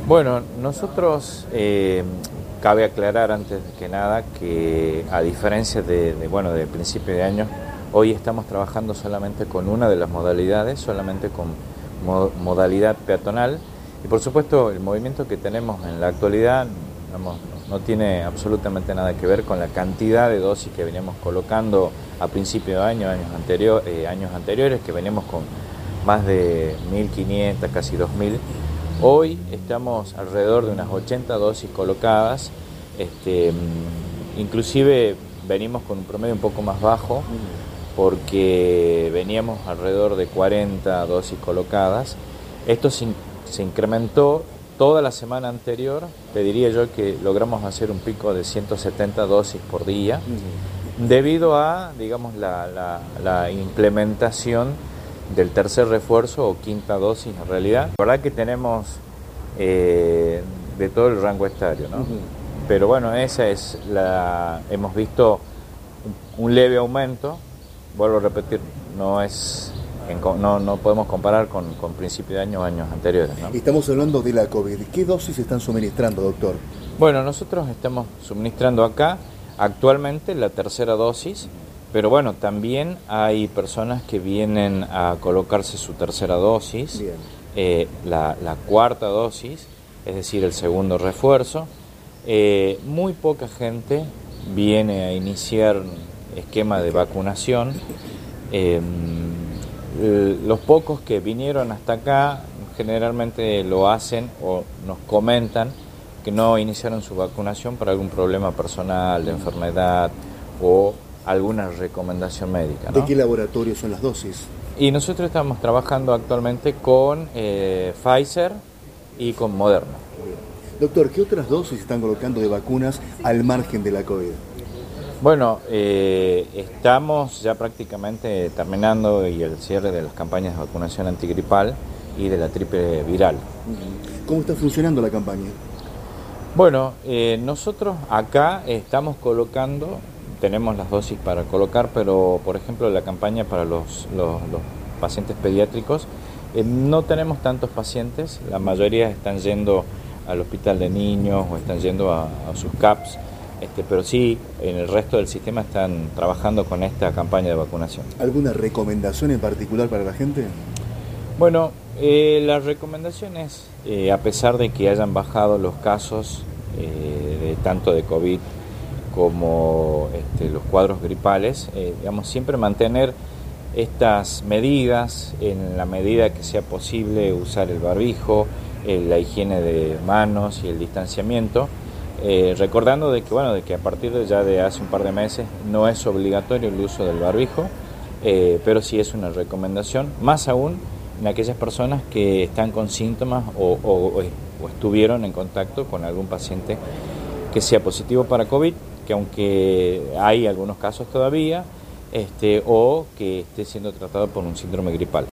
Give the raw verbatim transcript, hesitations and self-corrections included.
Bueno, nosotros, eh, cabe aclarar antes que nada que a diferencia de, de, bueno, de principio de año, hoy estamos trabajando solamente con una de las modalidades, solamente con mo modalidad peatonal, y por supuesto el movimiento que tenemos en la actualidad digamos, no tiene absolutamente nada que ver con la cantidad de dosis que veníamos colocando a principio de año, años, anterior, eh, años anteriores, que veníamos con más de mil quinientas, casi dos mil. Hoy estamos alrededor de unas ochenta dosis colocadas, este, inclusive venimos con un promedio un poco más bajo porque veníamos alrededor de cuarenta dosis colocadas. Esto se, se incrementó toda la semana anterior, te diría yo que logramos hacer un pico de ciento setenta dosis por día, debido a, digamos, la, la, la implementación del tercer refuerzo o quinta dosis en realidad. La verdad que tenemos eh, de todo el rango etario, ¿no? Uh-huh. Pero bueno, esa es la, hemos visto un leve aumento, vuelvo a repetir, no es, no, no podemos comparar con, con principio de año o años anteriores, ¿no? Estamos hablando de la COVID. ¿Qué dosis están suministrando, doctor? Bueno, nosotros estamos suministrando acá actualmente la tercera dosis. Pero bueno, también hay personas que vienen a colocarse su tercera dosis, eh, la, la cuarta dosis, es decir, el segundo refuerzo. Eh, muy poca gente viene a iniciar esquema de vacunación. Eh, los pocos que vinieron hasta acá generalmente lo hacen o nos comentan que no iniciaron su vacunación por algún problema personal, de enfermedad o alguna recomendación médica, ¿no? ¿De qué laboratorio son las dosis? Y nosotros estamos trabajando actualmente con eh, Pfizer y con Moderna. Doctor, ¿qué otras dosis están colocando de vacunas al margen de la COVID? Bueno, eh, estamos ya prácticamente terminando y el cierre de las campañas de vacunación antigripal y de la triple viral. ¿Cómo está funcionando la campaña? Bueno, eh, nosotros acá estamos colocando... Tenemos las dosis para colocar, pero por ejemplo la campaña para los, los, los pacientes pediátricos, eh, no tenemos tantos pacientes, la mayoría están yendo al hospital de niños o están yendo a, a sus C A Ps, este, pero sí, en el resto del sistema están trabajando con esta campaña de vacunación. ¿Alguna recomendación en particular para la gente? Bueno, eh, la recomendación es, eh, a pesar de que hayan bajado los casos eh, de tanto de COVID, como este, los cuadros gripales, eh, digamos, siempre mantener estas medidas en la medida que sea posible, usar el barbijo, eh, la higiene de manos y el distanciamiento, eh, recordando de que, bueno, de que a partir de ya de hace un par de meses no es obligatorio el uso del barbijo, eh, pero sí es una recomendación, más aún en aquellas personas que están con síntomas o, o, o estuvieron en contacto con algún paciente que sea positivo para COVID, que aunque hay algunos casos todavía, este, o que esté siendo tratado por un síndrome gripal.